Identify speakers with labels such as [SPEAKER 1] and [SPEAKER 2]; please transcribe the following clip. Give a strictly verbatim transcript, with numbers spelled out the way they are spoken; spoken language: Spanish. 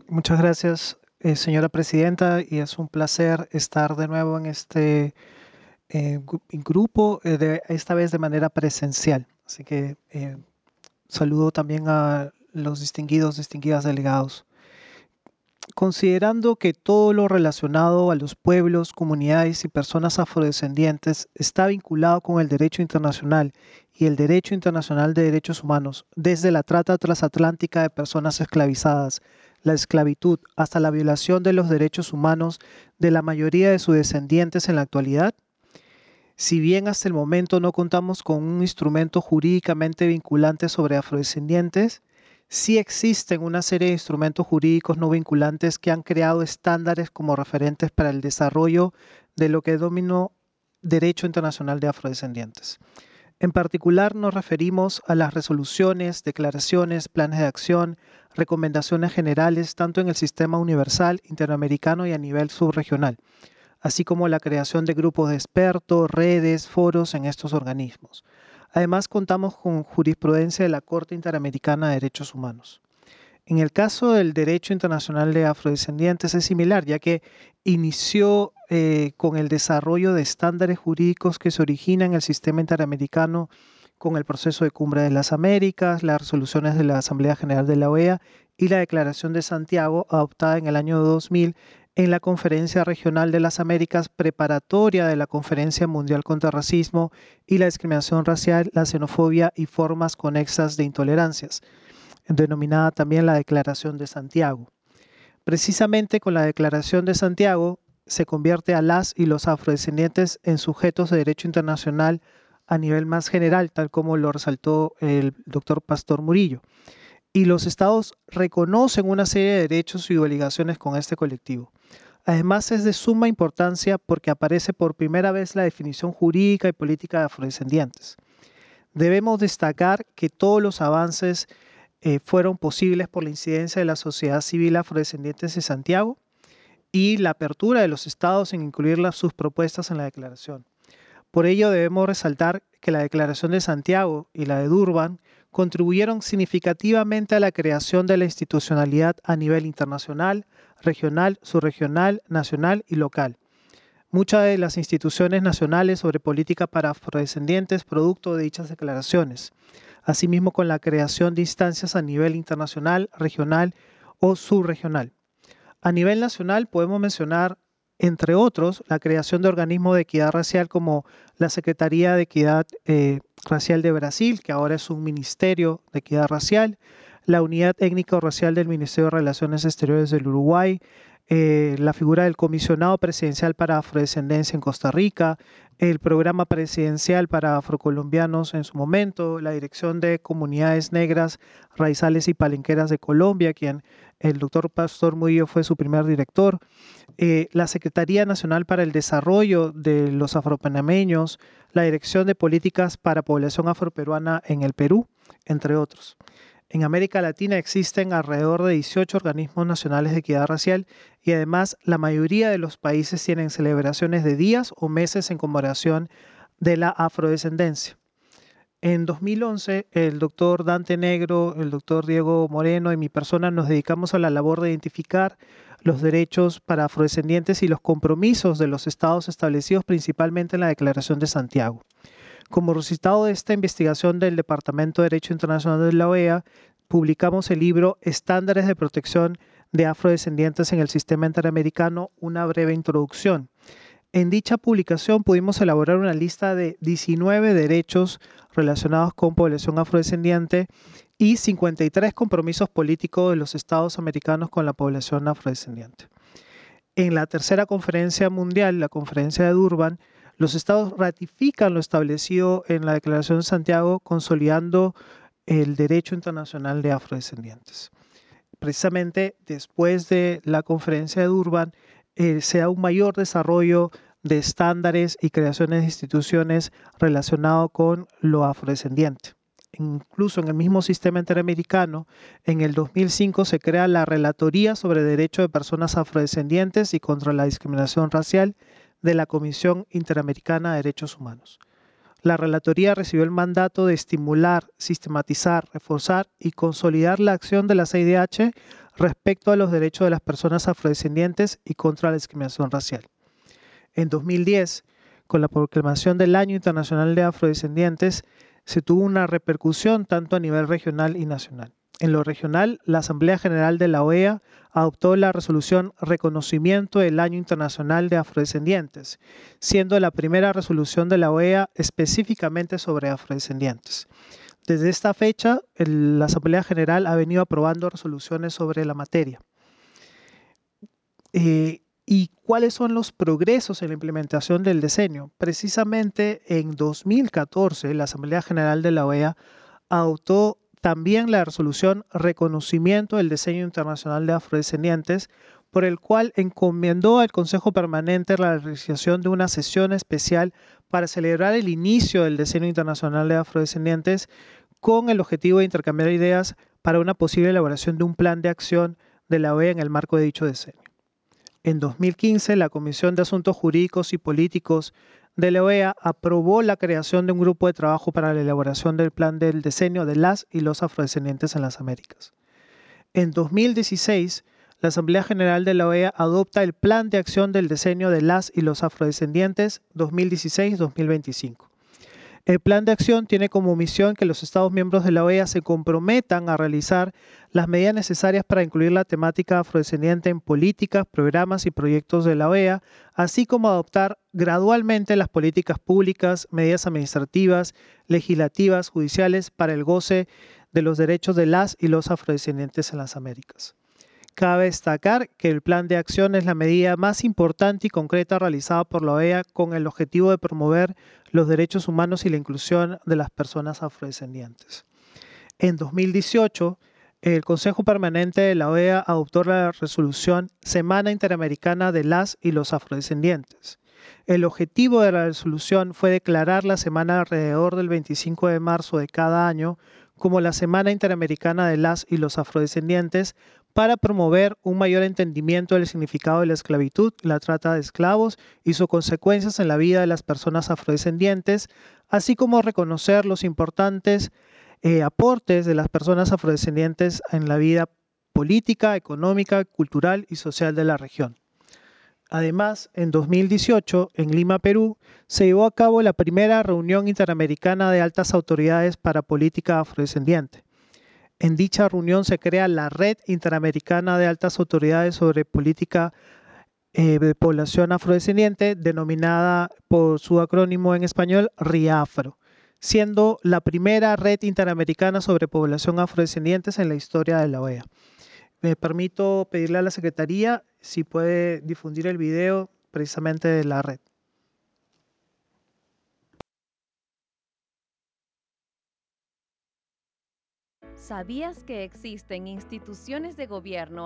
[SPEAKER 1] Muchas gracias, eh, señora presidenta, y es un placer estar de nuevo en este eh, gru- grupo, eh, de, esta vez de manera presencial. Así que eh, saludo también a los distinguidos, distinguidas delegados. Considerando que todo lo relacionado a los pueblos, comunidades y personas afrodescendientes está vinculado con el derecho internacional y el derecho internacional de derechos humanos, desde la trata transatlántica de personas esclavizadas, la esclavitud, hasta la violación de los derechos humanos de la mayoría de sus descendientes en la actualidad, si bien hasta el momento no contamos con un instrumento jurídicamente vinculante sobre afrodescendientes, sí existen una serie de instrumentos jurídicos no vinculantes que han creado estándares como referentes para el desarrollo de lo que denominó derecho internacional de afrodescendientes. En particular nos referimos a las resoluciones, declaraciones, planes de acción, recomendaciones generales, tanto en el sistema universal, interamericano y a nivel subregional, así como la creación de grupos de expertos, redes, foros en estos organismos. Además, contamos con jurisprudencia de la Corte Interamericana de Derechos Humanos. En el caso del derecho internacional de afrodescendientes es similar, ya que inició eh, con el desarrollo de estándares jurídicos que se originan en el sistema interamericano con el proceso de Cumbre de las Américas, las resoluciones de la Asamblea General de la O E A y la Declaración de Santiago adoptada en el año dos mil en la Conferencia Regional de las Américas preparatoria de la Conferencia Mundial contra el Racismo y la Discriminación Racial, la Xenofobia y formas conexas de intolerancias, denominada también la Declaración de Santiago. Precisamente con la Declaración de Santiago se convierte a las y los afrodescendientes en sujetos de derecho internacional a nivel más general, tal como lo resaltó el doctor Pastor Murillo. Y los estados reconocen una serie de derechos y obligaciones con este colectivo. Además, es de suma importancia porque aparece por primera vez la definición jurídica y política de afrodescendientes. Debemos destacar que todos los avances eh, fueron posibles por la incidencia de la sociedad civil afrodescendientes de Santiago y la apertura de los estados en incluir las, sus propuestas en la declaración. Por ello debemos resaltar que la Declaración de Santiago y la de Durban contribuyeron significativamente a la creación de la institucionalidad a nivel internacional, regional, subregional, nacional y local. Muchas de las instituciones nacionales sobre política para afrodescendientes producto de dichas declaraciones, asimismo con la creación de instancias a nivel internacional, regional o subregional. A nivel nacional podemos mencionar, entre otros, la creación de organismos de equidad racial como la Secretaría de Equidad eh, Racial de Brasil, que ahora es un Ministerio de Equidad Racial, la Unidad Étnico-Racial del Ministerio de Relaciones Exteriores del Uruguay, eh, la figura del Comisionado Presidencial para Afrodescendencia en Costa Rica, el Programa Presidencial para Afrocolombianos en su momento, la Dirección de Comunidades Negras, Raizales y Palenqueras de Colombia, quien el doctor Pastor Murillo fue su primer director, eh, la Secretaría Nacional para el Desarrollo de los Afropanameños, la Dirección de Políticas para Población Afroperuana en el Perú, entre otros. En América Latina existen alrededor de dieciocho organismos nacionales de equidad racial y además la mayoría de los países tienen celebraciones de días o meses en conmemoración de la afrodescendencia. En dos mil once, el doctor Dante Negro, el doctor Diego Moreno y mi persona nos dedicamos a la labor de identificar los derechos para afrodescendientes y los compromisos de los estados establecidos principalmente en la Declaración de Santiago. Como resultado de esta investigación del Departamento de Derecho Internacional de la O E A, publicamos el libro Estándares de Protección de Afrodescendientes en el Sistema Interamericano, una breve introducción. En dicha publicación pudimos elaborar una lista de diecinueve derechos relacionados con población afrodescendiente y cincuenta y tres compromisos políticos de los estados americanos con la población afrodescendiente. En la tercera conferencia mundial, la conferencia de Durban, los estados ratifican lo establecido en la Declaración de Santiago, consolidando el derecho internacional de afrodescendientes. Precisamente después de la conferencia de Durban, eh, se da un mayor desarrollo de estándares y creaciones de instituciones relacionado con lo afrodescendiente. Incluso en el mismo sistema interamericano, en el dos mil cinco se crea la Relatoría sobre Derechos de Personas Afrodescendientes y contra la Discriminación Racial de la Comisión Interamericana de Derechos Humanos. La Relatoría recibió el mandato de estimular, sistematizar, reforzar y consolidar la acción de la C I D H respecto a los derechos de las personas afrodescendientes y contra la discriminación racial. En dos mil diez, con la proclamación del Año Internacional de Afrodescendientes, se tuvo una repercusión tanto a nivel regional y nacional. En lo regional, la Asamblea General de la O E A adoptó la resolución Reconocimiento del Año Internacional de Afrodescendientes, siendo la primera resolución de la O E A específicamente sobre afrodescendientes. Desde esta fecha, el- la Asamblea General ha venido aprobando resoluciones sobre la materia. Eh, ¿Y cuáles son los progresos en la implementación del diseño? Precisamente en dos mil catorce, la Asamblea General de la O E A adoptó también la resolución Reconocimiento del Diseño Internacional de Afrodescendientes, por el cual encomendó al Consejo Permanente la realización de una sesión especial para celebrar el inicio del Diseño Internacional de Afrodescendientes con el objetivo de intercambiar ideas para una posible elaboración de un plan de acción de la O E A en el marco de dicho diseño. En dos mil quince, la Comisión de Asuntos Jurídicos y Políticos de la O E A aprobó la creación de un grupo de trabajo para la elaboración del plan del diseño de las y los afrodescendientes en las Américas. En dos mil dieciséis, la Asamblea General de la O E A adopta el Plan de Acción del Diseño de las y los afrodescendientes dos mil dieciséis a dos mil veinticinco. El plan de acción tiene como misión que los Estados miembros de la O E A se comprometan a realizar las medidas necesarias para incluir la temática afrodescendiente en políticas, programas y proyectos de la O E A, así como adoptar gradualmente las políticas públicas, medidas administrativas, legislativas, judiciales para el goce de los derechos de las y los afrodescendientes en las Américas. Cabe destacar que el plan de acción es la medida más importante y concreta realizada por la O E A con el objetivo de promover los derechos humanos y la inclusión de las personas afrodescendientes. En dos mil dieciocho, el Consejo Permanente de la O E A adoptó la resolución Semana Interamericana de las y los Afrodescendientes. El objetivo de la resolución fue declarar la semana alrededor del veinticinco de marzo de cada año como la Semana Interamericana de las y los Afrodescendientes para promover un mayor entendimiento del significado de la esclavitud, la trata de esclavos y sus consecuencias en la vida de las personas afrodescendientes, así como reconocer los importantes eh, aportes de las personas afrodescendientes en la vida política, económica, cultural y social de la región. Además, en dos mil dieciocho, en Lima, Perú, se llevó a cabo la primera reunión interamericana de altas autoridades para política afrodescendiente. En dicha reunión se crea la Red Interamericana de Altas Autoridades sobre Política eh, de Población Afrodescendiente, denominada por su acrónimo en español RIAFRO, siendo la primera red interamericana sobre población afrodescendientes en la historia de la O E A. Me permito pedirle a la Secretaría si puede difundir el video precisamente de la red.
[SPEAKER 2] ¿Sabías que existen instituciones de gobierno